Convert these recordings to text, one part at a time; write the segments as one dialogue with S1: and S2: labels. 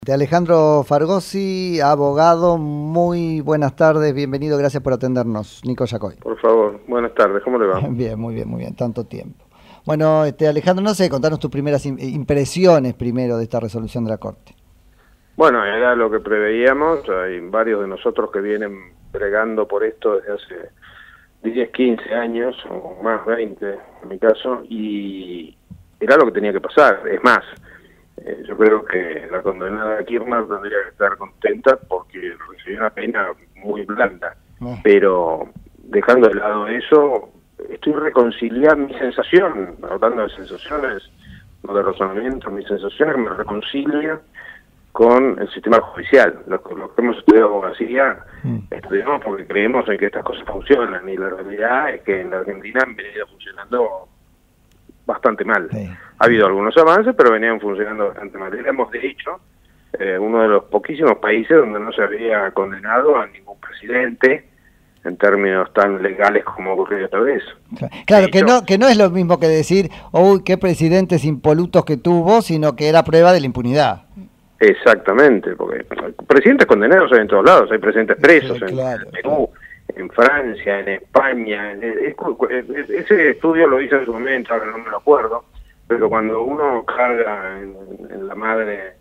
S1: De Alejandro Fargosi, abogado, muy buenas tardes, bienvenido, gracias por atendernos, Nico Yacoy.
S2: Por favor, buenas tardes, ¿cómo le va?
S1: Bien, muy bien, tanto tiempo. Bueno, Alejandro, no sé, contanos tus primeras impresiones primero de esta resolución de la Corte. Bueno,
S2: era lo que preveíamos, hay varios de nosotros que vienen bregando por esto desde hace 10, 15 años, o más, 20 en mi caso, y era lo que tenía que pasar, es más. Yo creo que la condenada Kirchner tendría que estar contenta porque recibió una pena muy blanda, pero dejando de lado eso, estoy reconciliando mi sensación, hablando de sensaciones, no de razonamiento, mi sensación es que me reconcilia con el sistema judicial. Los que hemos estudiado abogacía, estudiamos porque creemos en que estas cosas funcionan, y la realidad es que en la Argentina han venido funcionando bastante mal. Sí. Ha habido algunos avances, pero venían funcionando bastante mal. Éramos, de hecho, uno de los poquísimos países donde no se había condenado a ningún presidente en términos tan legales como ocurrió esta vez.
S1: Claro, que no es lo mismo que decir, uy, qué presidentes impolutos que tuvo, sino que era prueba de la impunidad.
S2: Exactamente, porque presidentes condenados hay en todos lados, hay presidentes presos, sí,
S1: claro,
S2: en Perú, en Francia, en España. Ese estudio lo hice en su momento, ahora no me lo acuerdo, pero cuando uno carga en la madre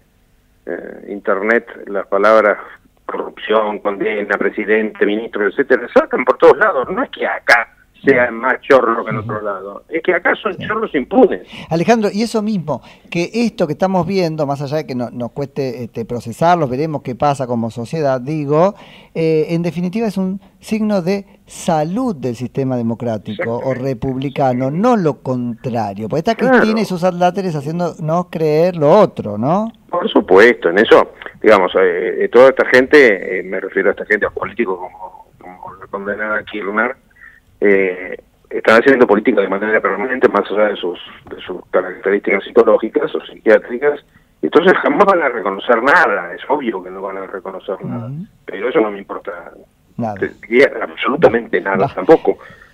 S2: internet las palabras corrupción, condena, presidente, ministro, etcétera, saltan por todos lados. No es que acá sea más chorro que en otro lado, es que acá son chorros impunes.
S1: Alejandro, y eso mismo, que esto que estamos viendo, más allá de que nos cueste procesarlo, veremos qué pasa como sociedad, digo, en definitiva es un signo de salud del sistema democrático o republicano, no lo contrario, porque está Cristina y sus adláteres haciéndonos creer lo otro, ¿no?
S2: Por supuesto, en eso, digamos, toda esta gente, me refiero a esta gente, a políticos como la condenada Kirchner, están haciendo política de manera permanente, más allá de sus características psicológicas o psiquiátricas, entonces jamás van a reconocer nada, es obvio que no van a reconocer nada, pero eso no me importa nada. Absolutamente nada, tampoco.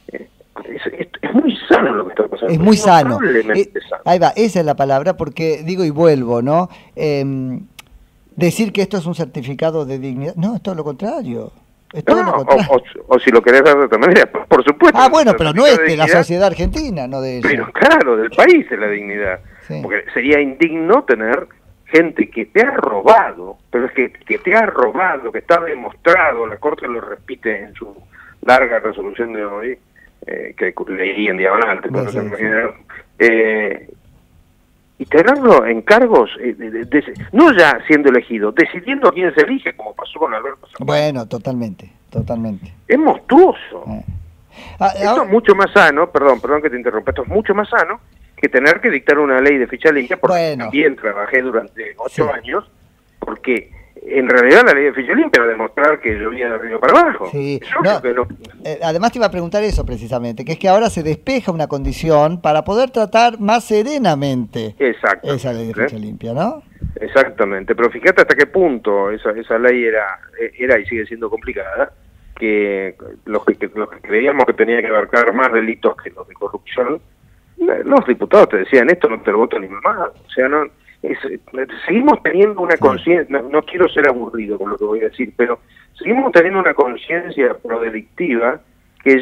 S2: Es muy sano lo que está pasando.
S1: Es muy sano. Ahí va, esa es la palabra, porque digo y vuelvo, ¿no? Decir que esto es un certificado de dignidad, no, es todo lo contrario.
S2: O si lo querés ver de otra manera, por supuesto.
S1: Ah, bueno, pero no es de la sociedad argentina, no de ella.
S2: Pero claro, del país es la dignidad. Sí. Porque sería indigno tener gente que te ha robado, pero es que te ha robado, que está demostrado, la Corte lo repite en su larga resolución de hoy, que leí en diagonal, y tenerlo en cargos, no ya siendo elegido, decidiendo quién se elige, como pasó con Alberto Fernández.
S1: Bueno, totalmente.
S2: Es monstruoso. Esto es mucho más sano, perdón que te interrumpa, esto es mucho más sano que tener que dictar una ley de ficha limpia, porque también trabajé durante 8 años, porque en realidad la ley de ficha limpia va a demostrar que llovía de arriba para abajo.
S1: Sí. Además te iba a preguntar eso precisamente, que es que ahora se despeja una condición para poder tratar más serenamente esa ley de ficha limpia, ¿no?
S2: Exactamente, pero fíjate hasta qué punto esa ley era y sigue siendo complicada, que los que creíamos que tenía que abarcar más delitos que los de corrupción, los diputados te decían, esto no te lo voto ni mamá, o sea, no... seguimos teniendo una conciencia, no quiero ser aburrido con lo que voy a decir, pero seguimos teniendo una conciencia prodelictiva que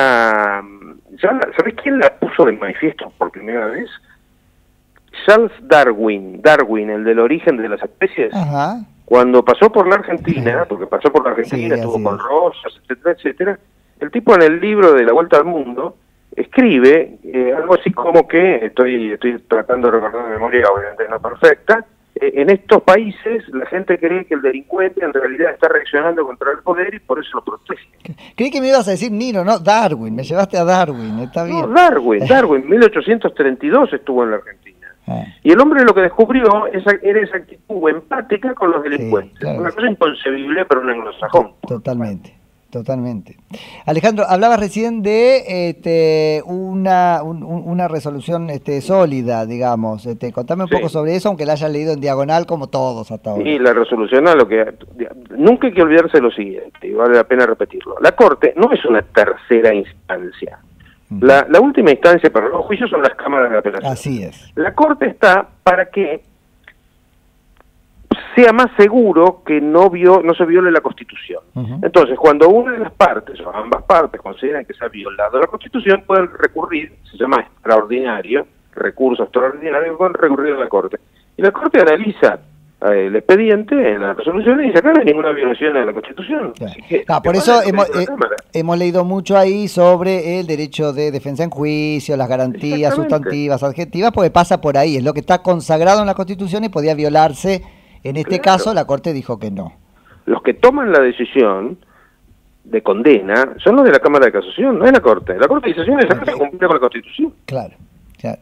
S2: ¿sabés quién la puso de manifiesto por primera vez? Charles Darwin, el del origen de las especies. Cuando pasó por la Argentina, porque pasó por la Argentina, estuvo con Rosas, etcétera, el tipo en el libro de La Vuelta al Mundo escribe algo así como que, estoy tratando de recordar de memoria, obviamente no perfecta, en estos países la gente cree que el delincuente en realidad está reaccionando contra el poder y por eso lo protege.
S1: Creí que me ibas a decir Nino, no, Darwin, me llevaste a Darwin, está bien.
S2: No, Darwin, 1832 estuvo en la Argentina. Y el hombre lo que descubrió era esa actitud empática con los delincuentes. Claro. Una cosa inconcebible para un anglosajón.
S1: Totalmente. Alejandro, hablabas recién de una resolución sólida, digamos. Contame un poco sobre eso, aunque la hayas leído en diagonal como todos hasta ahora.
S2: Y la resolución a lo que... Nunca hay que olvidarse lo siguiente, y vale la pena repetirlo. La Corte no es una tercera instancia. La última instancia para los juicios son las cámaras de apelación.
S1: Así es.
S2: La Corte está para que sea más seguro que no se viole la Constitución. Entonces, cuando una de las partes, o ambas partes, consideran que se ha violado la Constitución, pueden recurrir, se llama extraordinario, recurso extraordinario, pueden recurrir a la Corte. Y la Corte analiza el expediente, la resolución, y dice, acá no hay ninguna violación a la Constitución.
S1: Claro.
S2: Así que,
S1: Por eso hemos leído mucho ahí sobre el derecho de defensa en juicio, las garantías sustantivas, adjetivas, porque pasa por ahí, es lo que está consagrado en la Constitución y podía violarse. En este caso, la Corte dijo que no.
S2: Los que toman la decisión de condena son los de la Cámara de Casación, no es la Corte. La Corte dice, señores, acá se cumple con la Constitución.
S1: Claro, claro.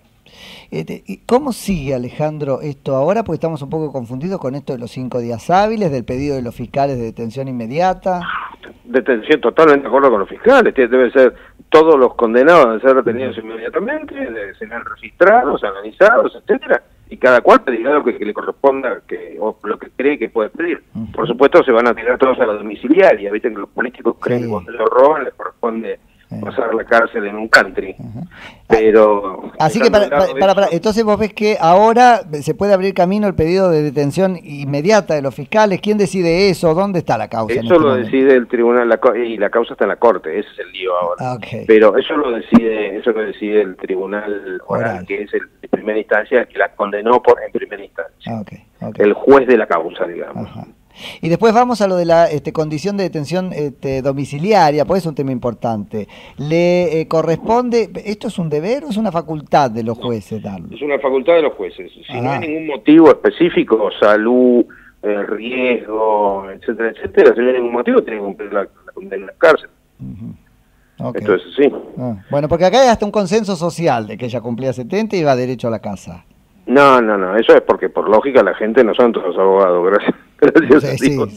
S1: ¿Y cómo sigue, Alejandro, esto ahora? Porque estamos un poco confundidos con esto de los 5 días hábiles, del pedido de los fiscales de detención inmediata. Detención,
S2: totalmente de acuerdo con los fiscales. Deben ser, todos los condenados deben ser detenidos inmediatamente, deben ser registrados, analizados, etcétera, y cada cual pedirá lo que le corresponda o lo que cree que puede pedir. Por supuesto, se van a tirar todos a la domiciliaria. Viste que los políticos creen que cuando lo roban les corresponde pasar la cárcel en un country. Pero
S1: así que entonces vos ves que ahora se puede abrir camino el pedido de detención inmediata de los fiscales. ¿Quién decide eso? ¿Dónde está la causa?
S2: Eso lo decide el tribunal, y la causa está en la Corte. Ese es el lío ahora. Pero eso lo decide el tribunal oral, que es el de primera instancia, que la condenó en primera instancia. El juez de la causa, digamos.
S1: Y después vamos a lo de la condición de detención domiciliaria, pues es un tema importante. ¿Le corresponde, esto es un deber o es una facultad de los jueces darlo?
S2: Es una facultad de los jueces. Si no hay ningún motivo específico, salud, riesgo, etcétera, etcétera, si no hay ningún motivo, tiene que cumplir la condena en la cárcel. Esto es así.
S1: Bueno, porque acá hay hasta un consenso social de que ella cumplía 70 y iba derecho a la casa.
S2: No, eso es porque por lógica la gente no son todos abogados, gracias a Dios.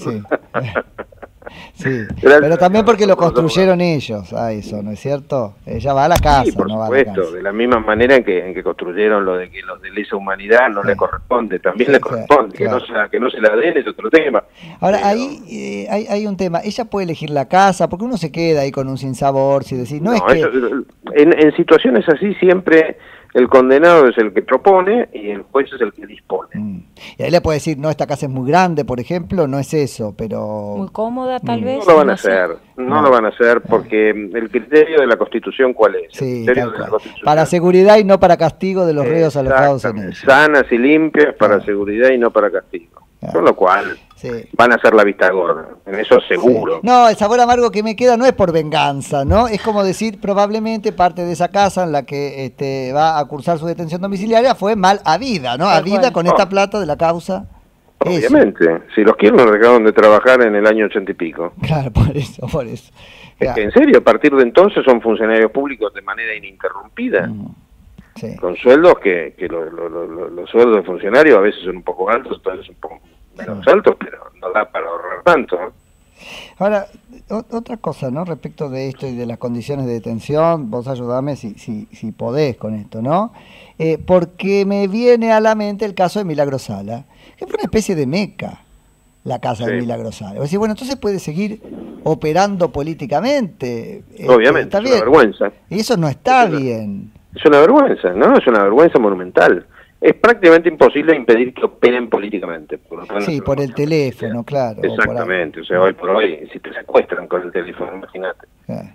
S2: Sí.
S1: Pero también porque lo construyeron ellos, eso, ¿no es cierto? Ella va a la casa,
S2: por
S1: no
S2: supuesto,
S1: va a la casa.
S2: De la misma manera en que construyeron lo de que los de lesa humanidad no le corresponde, también le corresponde, que no se la den es otro tema.
S1: Ahora, ahí hay un tema, ella puede elegir la casa, porque uno se queda ahí con un sinsabor, si decís, no es que...
S2: En situaciones así siempre... El condenado es el que propone y el juez es el que dispone.
S1: Y ahí le puede decir, no, esta casa es muy grande, por ejemplo, no es eso, pero...
S3: Muy cómoda, tal vez.
S2: No lo van a hacer, no lo van a hacer porque el criterio de la Constitución, ¿cuál es?
S1: Sí, para seguridad y no para castigo de los reos alojados en ella.
S2: Sanas y limpias para seguridad y no para castigo. Con lo cual... van a hacer la vista gorda, en eso seguro.
S1: No, el sabor amargo que me queda no es por venganza, ¿no? Es como decir, probablemente parte de esa casa en la que va a cursar su detención domiciliaria fue mal habida, ¿no? Habida con esta plata de la causa.
S2: Obviamente, si los quieren nos dejaron de trabajar en el año 80 y pico.
S1: Claro, por eso.
S2: Es que en serio, a partir de entonces son funcionarios públicos de manera ininterrumpida. Con sueldos que los sueldos de funcionarios a veces son un poco altos, otras veces un poco menos altos, pero no da para ahorrar tanto, ¿no?
S1: Ahora, otra cosa, ¿no? Respecto de esto y de las condiciones de detención, vos ayudame si podés con esto, ¿no? Porque me viene a la mente el caso de Milagro Sala, que fue una especie de meca, la casa de Milagro Sala. Vos decís, bueno, entonces puede seguir operando políticamente.
S2: Obviamente, es una vergüenza.
S1: Y eso no está bien.
S2: Es una vergüenza, ¿no? Es una vergüenza monumental. Es prácticamente imposible impedir que operen políticamente.
S1: Por el teléfono, claro.
S2: Exactamente, o sea, hoy por hoy, si te secuestran con el teléfono, imagínate.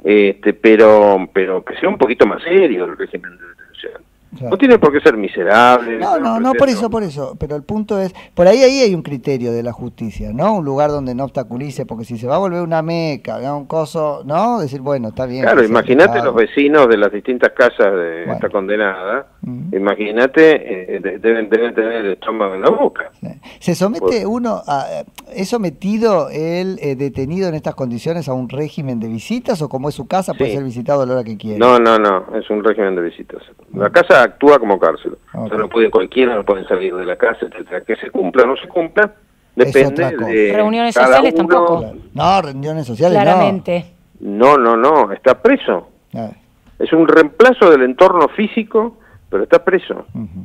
S2: Pero que sea un poquito más serio el régimen de detención. No tiene por qué ser miserable.
S1: No, por eso. Pero el punto es, por ahí hay un criterio de la justicia, ¿no? Un lugar donde no obstaculice, porque si se va a volver una meca, un coso, ¿no? Decir, bueno, está bien.
S2: Claro, imagínate los vecinos de las distintas casas de esta condenada, imagínate, deben tener el estómago en la boca.
S1: ¿Se somete es sometido el detenido en estas condiciones a un régimen de visitas o como es su casa puede ser visitado a la hora que quiera?
S2: No, es un régimen de visitas. La casa actúa como cárcel. O sea, no puede cualquiera, no pueden salir de la casa, etcétera. Que se cumpla o no se cumpla, depende de
S3: reuniones sociales tampoco.
S1: Claro. No, reuniones sociales
S3: claramente.
S2: No, está preso. Es un reemplazo del entorno físico, pero está preso.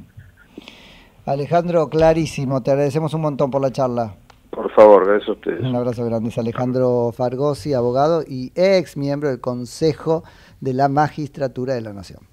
S1: Alejandro, clarísimo, te agradecemos un montón por la charla.
S2: Por favor, gracias a ustedes.
S1: Un abrazo grande. Es Alejandro Fargosi, abogado y ex miembro del Consejo de la Magistratura de la Nación.